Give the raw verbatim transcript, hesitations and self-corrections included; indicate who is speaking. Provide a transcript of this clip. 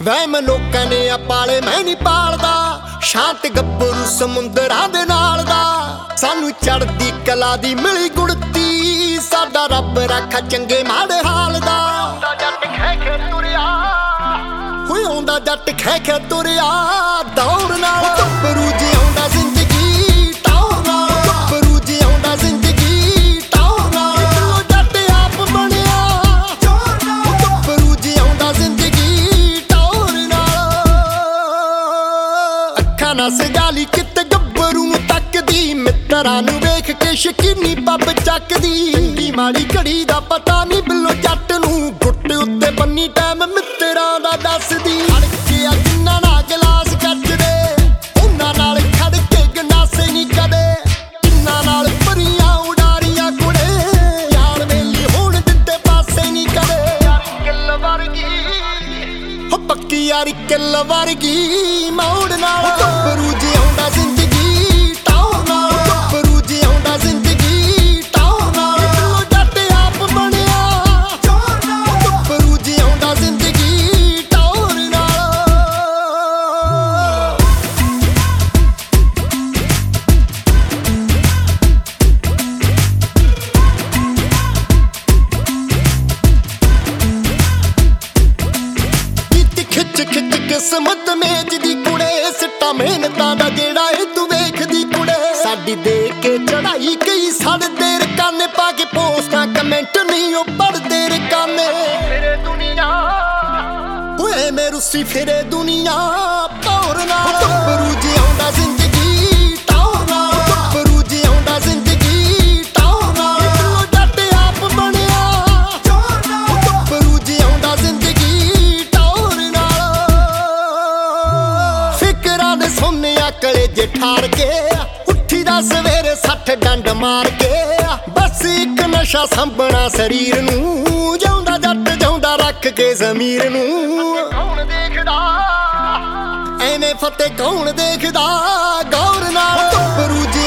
Speaker 1: ਵਹਿਮ ਲੋਕਾਂ ਨੇ ਆ ਪਾਲੇ ਮੈਂ ਨਹੀਂ ਪਾਲਦਾ, ਸ਼ਾਂਤ ਗੱਭਰੂ ਸਮੁੰਦਰਾਂ ਦੇ ਨਾਲ ਦਾ। ਸਾਨੂੰ ਚੜ੍ਹਦੀ ਕਲਾ ਦੀ ਮਿਲੀ ਗੁੜਤੀ, ਸਾਡਾ ਰੱਬ ਰੱਖਾ ਚੰਗੇ ਮਾੜੇ ਹਾਲ ਦਾ। ਜੱਟ ਖੈ ਖੈ ਤੁਰਿਆ ਹੋਏ ਆਉਂਦਾ ਜੱਟ ਖੈ ਖੈ ਤੁਰਿਆ ਦੌਰ ਨਾਲ। ਗੱਭਰੂ ਜਿਉਂਦਾ ਜ਼ਿੰਦਗੀ ਟੌਰ ਨਾਲ, ਗੱਭਰੂ ਜਿਉਂਦਾ ਜ਼ਿੰਦਗੀ ਟੌਰ ਨਾਲ। ਜੱਟ ਆਪ ਬਣਿਆ ਚੋਰ ਨਾਲ, ਗੱਭਰੂ ਜਿਉਂਦਾ ਜ਼ਿੰਦਗੀ ਟੌਰ ਨਾਲ। ਅੱਖਾਂ ਨਾਲ ਸਜਾਲੀ ਕਿਤੇ ਗੱਭਰੂ ਨੂੰ ਤੱਕਦੀ, ਮਿੱਤਰਾਂ ਨੂੰ ਵੇਖ ਕੇ ਸ਼ਕੀਨੀ ਪੱਬ ਚੱਕਦੀ। ਚੰਗੀ ਮਾੜੀ ਘੜੀ ਦਾ ਪਤਾ ਨਹੀਂ ਬਿੱਲੋ ਜੱਟ ਨੂੰ, ਗੁੱਟ ਉੱਤੇ ਬੰਨੀ ਟਾਈਮ ਮਿੱਤਰਾਂ ਦਾ ਦੱਸਦੀ। ਖੜ ਕੇ ਆ ਜਿੰਨਾਂ ਨਾਲ ਗਲਾਸ ਕੱਜਦੇ, ਉਹਨਾਂ ਨਾਲ ਖੜ ਕੇ ਗੰਡਾਸੇ ਨਹੀਂ ਕਦੇ। ਜਿੰਨਾਂ ਨਾਲ ਪਰੀਆਂ ਉਡਾਰੀਆਂ ਕੁੜੇ, ਯਾਰ ਵੇਲੀ ਹੋਣ ਦਿੱਤੇ ਪਾਸੇ ਨਹੀਂ ਕਦੇ। ਯਾਰੀ ਕਿੱਲ ਵਰਗੀ ਹੋ ਪੱਕੀ ਯਾਰੀ ਕਿੱਲ ਵਰਗੀ ਮੌੜ ਨਾਲ। ਗੱਭਰੂ ਜਿਉਂਦਾ ਜ਼ਿੰਦਗੀ ਟੌਰ ਨਾਲ, ਗੱਭਰੂ ਜਿਉਂਦਾ ਜ਼ਿੰਦਗੀ ਟੌਰ ਨਾਲ। ਬਿੱਲੋ ਜੱਟ ਆਪ ਬਣਿਆ ਚੋਰ ਨਾਲ, ਗੱਭਰੂ ਜਿਉਂਦਾ ਜ਼ਿੰਦਗੀ ਟੌਰ ਨਾਲ। ਕੀਤੀ ਖਿੱਚ ਖਿੱਚ ਕਿਸਮਤ ਮੇਜ ਦੀ ਕੁੜੇ, ਸਿੱਟਾ ਮਿਹਨਤਾਂ ਦਾ ਜਿਹੜਾ ਏ ਤੂੰ ਵੇਖਦੀ ਕੁੜੇ। ਸਾਡੀ ਦੇਖ ਕੇ ਚੜਾਈ ਕਈ ਸੜਦੇ ਰਕਾਨੇ, ਪਾ ਕੇ ਪੋਸਟਾਂ ਕਮੈਂਟ ਨਹੀਂ ਉਹ ਪੜਦੇ ਰਕਾਨੇ। ਫਿਰੇ ਦੁਨੀਆ ਓਏ ਮੇ ਰੁੱਸੀ ਫਿਰੇ ਦੁਨੀਆ ਪੌਰ ਨਾਲ। ਗੱਭਰੂ ਜਿਉਂਦਾ ਜ਼ਿੰਦਗੀ ਟੌਰ ਨਾਲ, ਗੱਭਰੂ ਜਿਉਂਦਾ ਜ਼ਿੰਦਗੀ ਟੌਰ ਨਾਲ। ਬਿੱਲੋ ਜੱਟ ਆਪ ਬਣਿਆ ਚੋਰ ਨਾਲ, ਗੱਭਰੂ ਜਿਉਂਦਾ ਜ਼ਿੰਦਗੀ ਟੌਰ ਨਾਲ। ਫਿਕਰਾਂ ਦੇ ਸੋਨਿਆ ਕਲੇਜੇ ਠਾਰ ਕੇ, ਉੱਠੀ ਦਾ ਸਵੇਰੇ ਸੱਠ ਡੰਡ ਮਾਰ ਕੇ। ਬਸ ਇੱਕ ਨਸ਼ਾ ਸੰਭਣਾ ਸਰੀਰ ਨੂੰ, ਜਿਉਂਦਾ ਜੱਟ ਜਿਉਂਦਾ ਰੱਖ ਕੇ ਜ਼ਮੀਰ ਨੂੰ। ਕੌਣ ਦੇਖਦਾ ਐਵੇਂ ਫਤਿਹ ਕੌਣ ਦੇਖਦਾ ਗੌਰ ਨਾਲ। ਗੱਭਰੂ